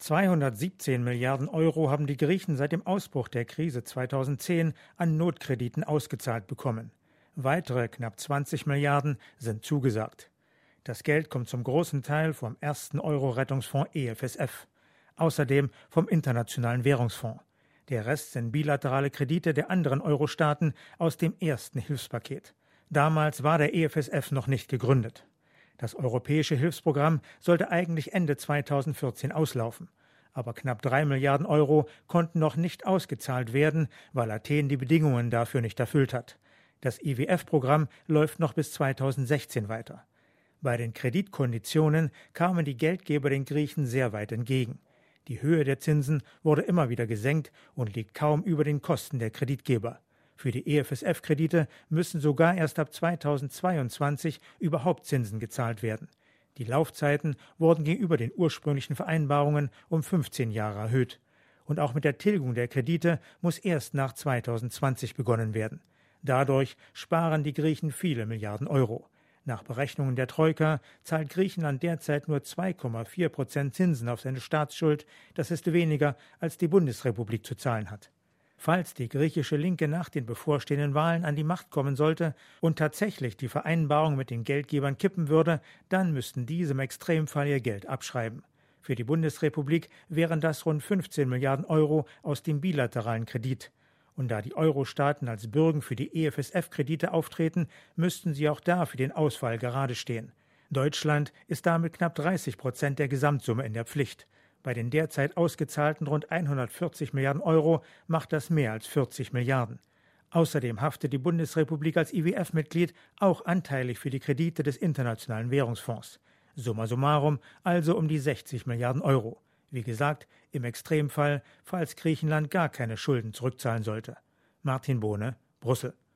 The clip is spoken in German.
217 Milliarden Euro haben die Griechen seit dem Ausbruch der Krise 2010 an Notkrediten ausgezahlt bekommen. Weitere knapp 20 Milliarden sind zugesagt. Das Geld kommt zum großen Teil vom ersten Euro-Rettungsfonds EFSF, außerdem vom Internationalen Währungsfonds. Der Rest sind bilaterale Kredite der anderen Euro-Staaten aus dem ersten Hilfspaket. Damals war der EFSF noch nicht gegründet. Das europäische Hilfsprogramm sollte eigentlich Ende 2014 auslaufen. Aber knapp 3 Milliarden Euro konnten noch nicht ausgezahlt werden, weil Athen die Bedingungen dafür nicht erfüllt hat. Das IWF-Programm läuft noch bis 2016 weiter. Bei den Kreditkonditionen kamen die Geldgeber den Griechen sehr weit entgegen. Die Höhe der Zinsen wurde immer wieder gesenkt und liegt kaum über den Kosten der Kreditgeber. Für die EFSF-Kredite müssen sogar erst ab 2022 überhaupt Zinsen gezahlt werden. Die Laufzeiten wurden gegenüber den ursprünglichen Vereinbarungen um 15 Jahre erhöht. Und auch mit der Tilgung der Kredite muss erst nach 2020 begonnen werden. Dadurch sparen die Griechen viele Milliarden Euro. Nach Berechnungen der Troika zahlt Griechenland derzeit nur 2,4% Zinsen auf seine Staatsschuld. Das ist weniger, als die Bundesrepublik zu zahlen hat. Falls die griechische Linke nach den bevorstehenden Wahlen an die Macht kommen sollte und tatsächlich die Vereinbarung mit den Geldgebern kippen würde, dann müssten diese im Extremfall ihr Geld abschreiben. Für die Bundesrepublik wären das rund 15 Milliarden Euro aus dem bilateralen Kredit. Und da die Euro-Staaten als Bürgen für die EFSF-Kredite auftreten, müssten sie auch da für den Ausfall gerade stehen. Deutschland ist damit knapp 30% der Gesamtsumme in der Pflicht. Bei den derzeit ausgezahlten rund 140 Milliarden Euro macht das mehr als 40 Milliarden. Außerdem haftet die Bundesrepublik als IWF-Mitglied auch anteilig für die Kredite des Internationalen Währungsfonds. Summa summarum also um die 60 Milliarden Euro. Wie gesagt, im Extremfall, falls Griechenland gar keine Schulden zurückzahlen sollte. Martin Bohne, Brüssel.